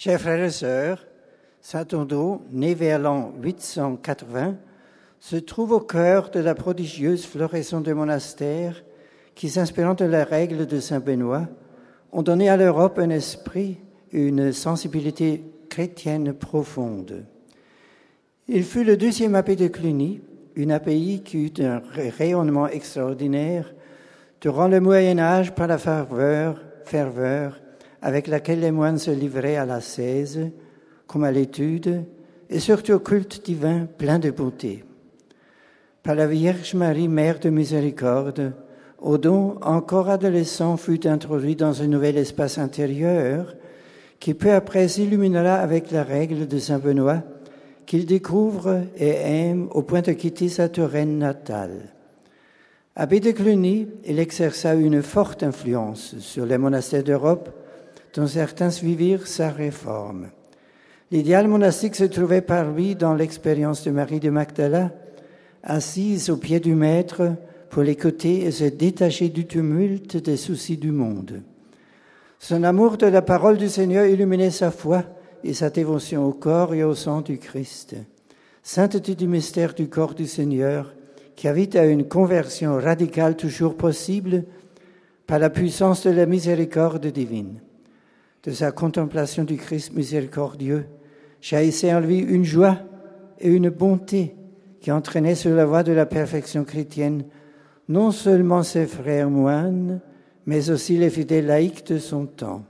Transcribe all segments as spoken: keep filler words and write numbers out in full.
Chers frères et sœurs, Saint-Ondo, né vers l'an huit cent quatre-vingts, se trouve au cœur de la prodigieuse floraison des monastères qui, s'inspirant de la règle de Saint Benoît, ont donné à l'Europe un esprit et une sensibilité chrétienne profonde. Il fut le deuxième abbé de Cluny, une abbaye qui eut un rayonnement extraordinaire durant le Moyen-Âge par la ferveur, ferveur avec laquelle les moines se livraient à l'ascèse, comme à l'étude, et surtout au culte divin plein de beauté. Par la Vierge Marie, Mère de Miséricorde, Odo, encore adolescent, fut introduit dans un nouvel espace intérieur qui peu après s'illuminera avec la règle de Saint Benoît qu'il découvre et aime au point de quitter sa Touraine natale. Abbé de Cluny, il exerça une forte influence sur les monastères d'Europe, dont certains suivirent sa réforme. L'idéal monastique se trouvait par lui dans l'expérience de Marie de Magdala, assise au pied du Maître pour l'écouter et se détacher du tumulte des soucis du monde. Son amour de la parole du Seigneur illuminait sa foi et sa dévotion au corps et au sang du Christ. Sainteté du mystère du corps du Seigneur, qui invite à une conversion radicale toujours possible par la puissance de la miséricorde divine. De sa contemplation du Christ miséricordieux, jaillissait en lui une joie et une bonté qui entraînaient sur la voie de la perfection chrétienne non seulement ses frères moines, mais aussi les fidèles laïcs de son temps.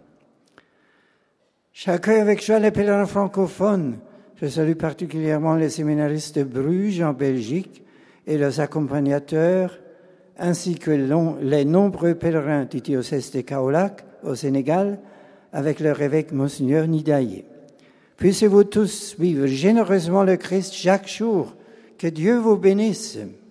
J'accueille avec joie les pèlerins francophones. Je salue particulièrement les séminaristes de Bruges en Belgique et leurs accompagnateurs, ainsi que les nombreux pèlerins du diocèse de Kaolack au Sénégal, avec leur évêque Monseigneur Nidaye. Puissiez-vous tous vivre généreusement le Christ chaque jour. Que Dieu vous bénisse.